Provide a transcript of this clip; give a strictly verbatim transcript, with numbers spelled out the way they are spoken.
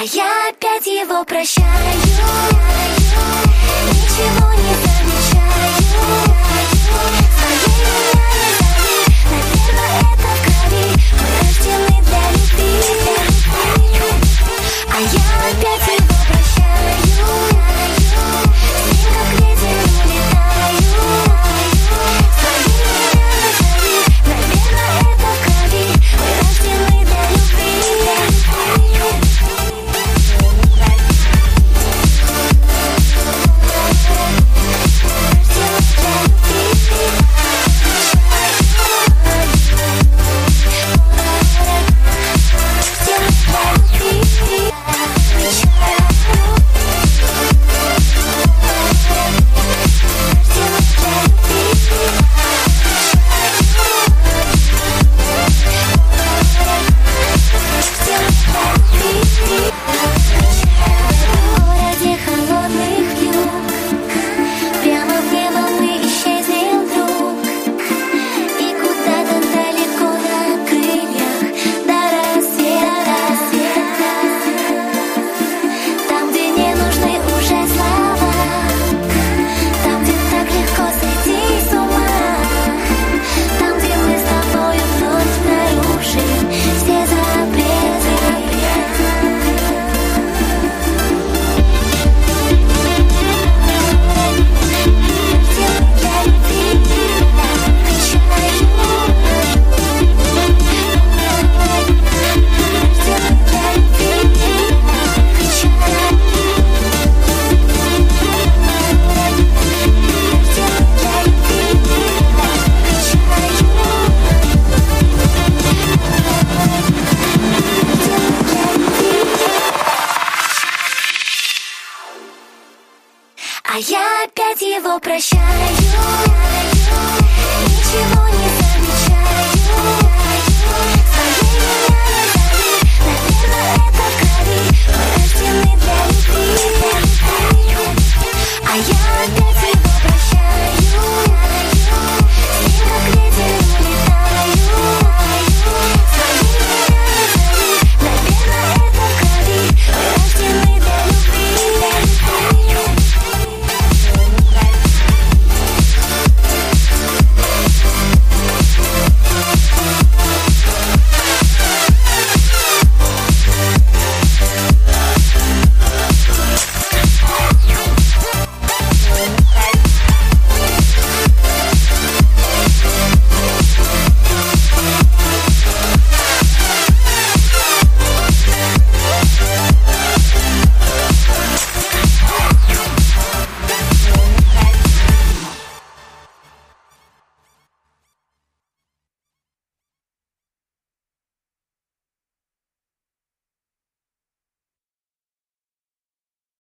А я опять его прощаю, ничего не замечаю. Своей меня не зови, наверное, это в крови. Мы рождены для любви. А я опять его прощаю, с ним как ветер улетаю. Своей меня не зови, наверное, это в крови. Мы рождены для любви. А я опять его прощаю, ничего